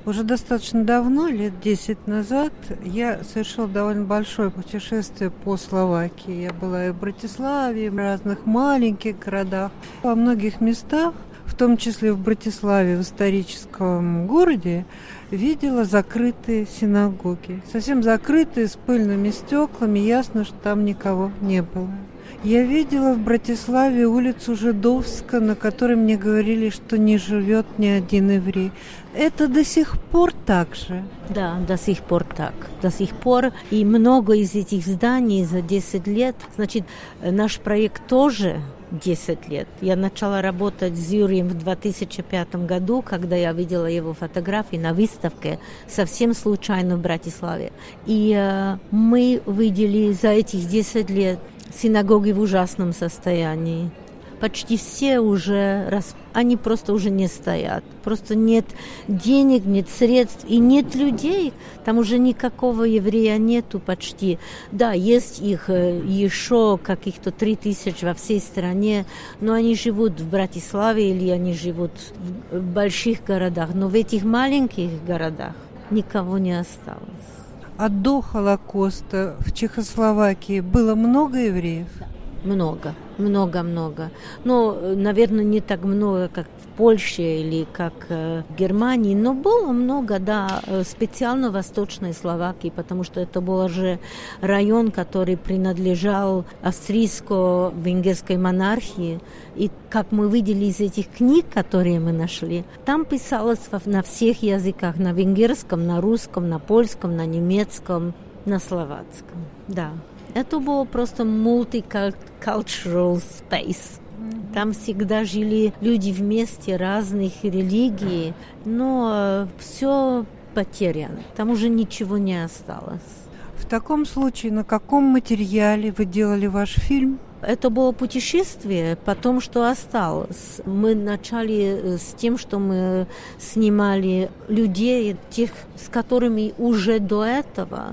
Уже достаточно давно, лет 10 назад, я совершила довольно большое путешествие по Словакии. Я была и в Братиславе, и в разных маленьких городах. Во многих местах, в том числе в Братиславе, в историческом городе, видела закрытые синагоги. Совсем закрытые, с пыльными стеклами, ясно, что там никого не было. Я видела в Братиславе улицу Жидовска, на которой мне говорили, что не живет ни один еврей. Это до сих пор так же? Да, до сих пор так. До сих пор. И много из этих зданий за 10 лет. Значит, наш проект тоже 10 лет. Я начала работать с Юрием в 2005 году, когда я видела его фотографии на выставке, совсем случайно в Братиславе. И мы видели за этих 10 лет синагоги в ужасном состоянии. Почти все уже, они просто уже не стоят. Просто нет денег, нет средств и нет людей. Там уже никакого еврея нету почти. Да, есть их еще каких-то 3000 во всей стране, но они живут в Братиславе или они живут в больших городах. Но в этих маленьких городах никого не осталось. А до Холокоста в Чехословакии было много евреев? Много. Но, наверное, не так много, как в Польше или как в Германии, но было много, да, специально в Восточной Словакии, потому что это был же район, который принадлежал австрийско-венгерской монархии. И как мы видели из этих книг, которые мы нашли, там писалось на всех языках, на венгерском, на русском, на польском, на немецком, на словацком, да. Это было просто multicultural space. Там всегда жили люди вместе, разных религий, но все потеряно. Там уже ничего не осталось. В таком случае, на каком материале вы делали ваш фильм? Это было путешествие, потом что осталось. Мы начали с тем, что мы снимали людей, тех, с которыми уже до этого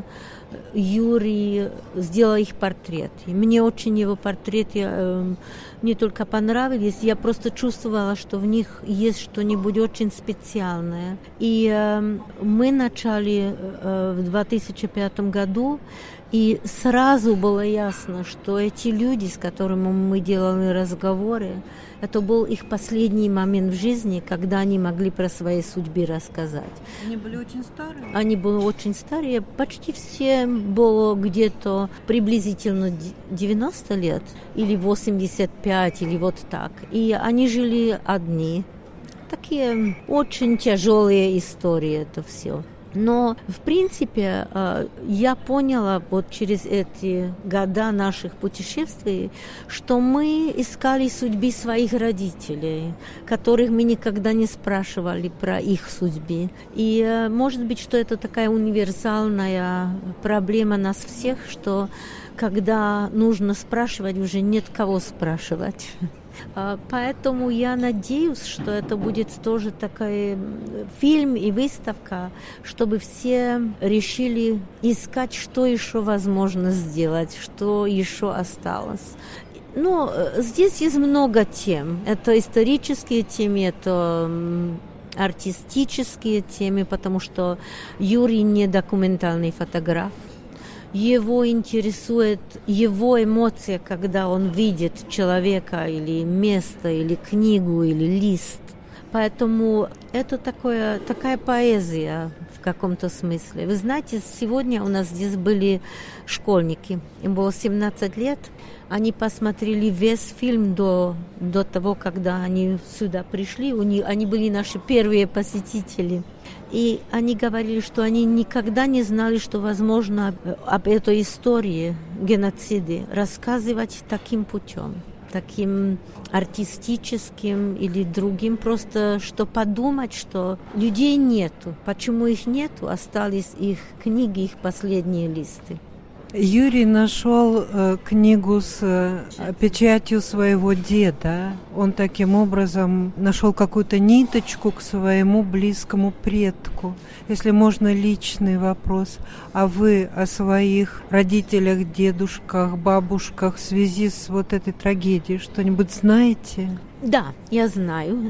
Юрий сделал их портрет. И мне очень его портреты не только понравились, я просто чувствовала, что в них есть что-нибудь очень специальное. И мы начали в 2005 году, и сразу было ясно, что эти люди, с которыми мы делали разговоры, это был их последний момент в жизни, когда они могли про свои судьбы рассказать. Они были очень старые? Они были очень старые. Почти все было где-то приблизительно 90 лет, или 85, или вот так. И они жили одни. Такие очень тяжелые истории это все. Но, в принципе, я поняла вот через эти года наших путешествий, что мы искали судьбы своих родителей, которых мы никогда не спрашивали про их судьбы. И, может быть, что это такая универсальная проблема нас всех, что когда нужно спрашивать, уже нет кого спрашивать. Поэтому я надеюсь, что это будет тоже такой фильм и выставка, чтобы все решили искать, что еще возможно сделать, что еще осталось. Ну, здесь есть много тем. Это исторические темы, это артистические темы, потому что Юрий не документальный фотограф. Его интересует его эмоция, когда он видит человека или место, или книгу, или лист. Поэтому это такая поэзия в каком-то смысле. Вы знаете, сегодня у нас здесь были школьники. Им было 17 лет. Они посмотрели весь фильм до того, когда они сюда пришли. Они были наши первые посетители. И они говорили, что они никогда не знали, что возможно об этой истории геноцида рассказывать таким путем, таким артистическим или другим, просто что подумать, что людей нету. Почему их нету? Остались их книги, их последние листы. Юрий нашел книгу с печатью своего деда. Он таким образом нашел какую-то ниточку к своему близкому предку. Если можно, личный вопрос. А вы о своих родителях, дедушках, бабушках в связи с вот этой трагедией что-нибудь знаете? Да, я знаю,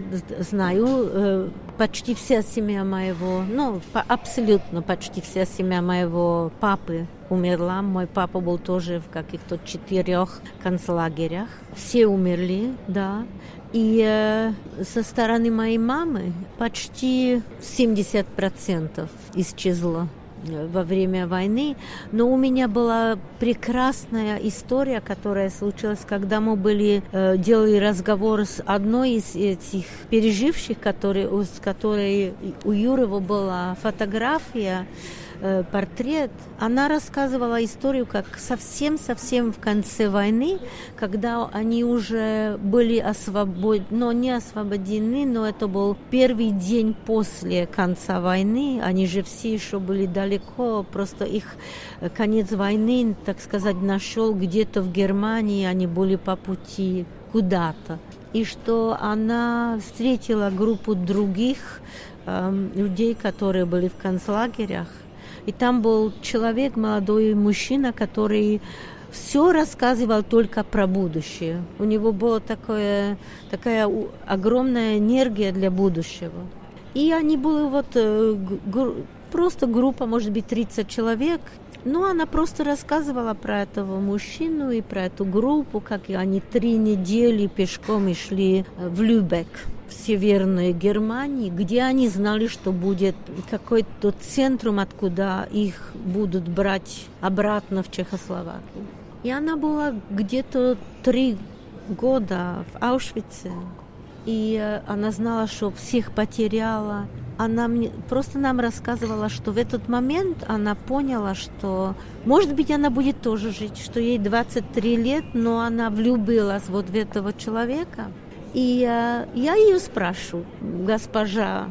почти вся семья моего, абсолютно почти вся семья моего папы умерла. Мой папа был тоже в каких-то 4 концлагерях. Все умерли, да. И со стороны моей мамы почти 70% исчезло во время войны. Но у меня была прекрасная история, которая случилась, когда мы делали разговор с одной из этих переживших, с которой у Юрова была фотография, портрет. Она рассказывала историю, как совсем в конце войны, когда они уже были не освобождены, но это был первый день после конца войны. Они же все еще были далеко, просто их конец войны, так сказать, нашел где-то в Германии, они были по пути куда-то. И что она встретила группу других людей, которые были в концлагерях. И там был человек, молодой мужчина, который все рассказывал только про будущее. У него была такая огромная энергия для будущего. И они были просто группа, может быть, 30 человек. Но она просто рассказывала про этого мужчину и про эту группу, как они 3 недели пешком шли в Любек, в Северной Германии, где они знали, что будет какой-то центрум, откуда их будут брать обратно в Чехословакию. И она была где-то 3 года в Аушвице, и она знала, что всех потеряла. Она просто нам рассказывала, что в этот момент она поняла, что, может быть, она будет тоже жить, что ей 23 лет, но она влюбилась вот в этого человека. И я ее спрашиваю: госпожа,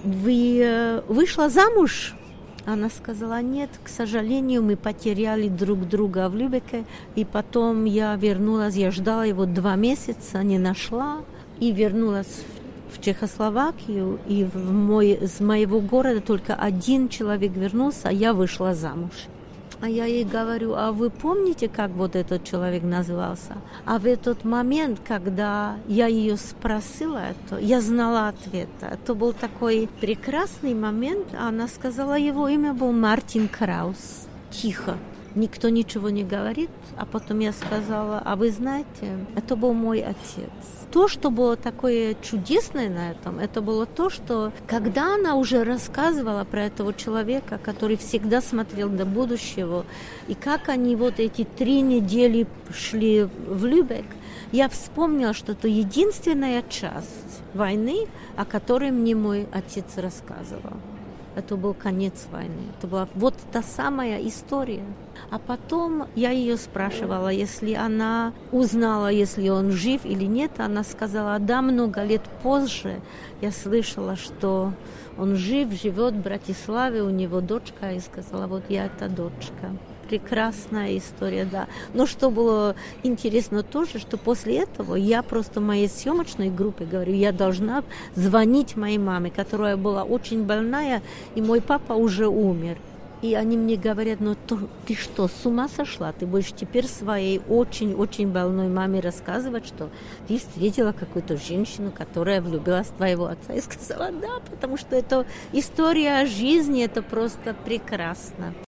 вы вышла замуж? Она сказала: нет, к сожалению, мы потеряли друг друга в Любеке. И потом я вернулась, я ждала его 2 месяца, не нашла, и вернулась в Чехословакию, и из моего города только 1 человек вернулся, а я вышла замуж. А я ей говорю: а вы помните, как вот этот человек назывался? А в этот момент, когда я ее спросила это, я знала ответ. Это был такой прекрасный момент. Она сказала, его имя был Мартин Краус. Тихо. Никто ничего не говорит. А потом я сказала: а вы знаете, это был мой отец. То, что было такое чудесное на этом, это было то, что когда она уже рассказывала про этого человека, который всегда смотрел до будущего, и как они вот эти 3 недели шли в Любек, я вспомнила, что это единственная часть войны, о которой мне мой отец рассказывал. Это был конец войны. Это была вот та самая история. А потом я ее спрашивала, если она узнала, если он жив или нет. Она сказала: да, много лет позже я слышала, что он живет в Братиславе, у него дочка. И сказала: вот я эта дочка. Прекрасная история, да. Но что было интересно тоже, что после этого я просто моей съемочной группе говорю: я должна звонить моей маме, которая была очень больная, и мой папа уже умер. И они мне говорят: ну ты что, с ума сошла? Ты будешь теперь своей очень-очень больной маме рассказывать, что ты встретила какую-то женщину, которая влюбилась в твоего отца. И сказала: да, потому что это история жизни, это просто прекрасно.